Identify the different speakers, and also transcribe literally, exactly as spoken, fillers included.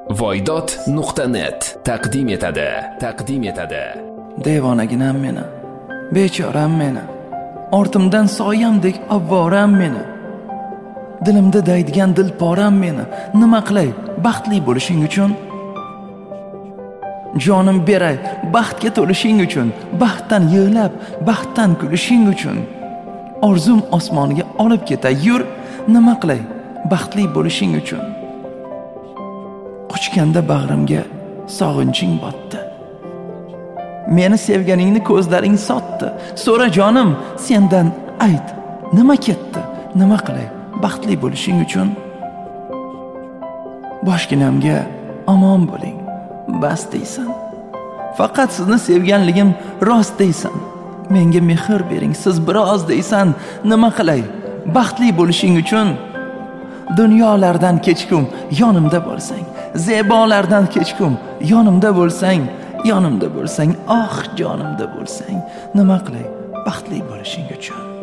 Speaker 1: voydod nuqta net taqdim etadi. Taqdim etadi.
Speaker 2: Devonaginam meni, bechoram meni, ortimdan soyamdek avvoram meni, dilimda daydigan dilporam meni. Nima qilay baxtli bo'lishing uchun? Jonim beray baxtga to'lishing uchun, baxtdan yig'lab, baxtdan kulishing uchun. Orzum osmoniga olib ketay, yur. Nima qilay baxtli bo'lishing uchun? Quchganda bag'rimga sog'inching botdi. Meni sevganingni ko'zlaring sotdi. So'ra jonim, sendan ayt, nima ketdi? Nima qilay baxtli bo'lishing uchun? Boshginamga omon bo'ling, bas deysan. Faqat sizni sevganligim rost deysan. Menga mehr bering, siz biroz deysan. Nima qilay baxtli bo'lishing uchun? Dunyolardan kechkum yonimda bo'lsang, zebolardan kechkum yonimda bo'lsang, yonimda bo'lsang, oh jonimda bo'lsang. Nima qilay baxtli bo'lishing uchun?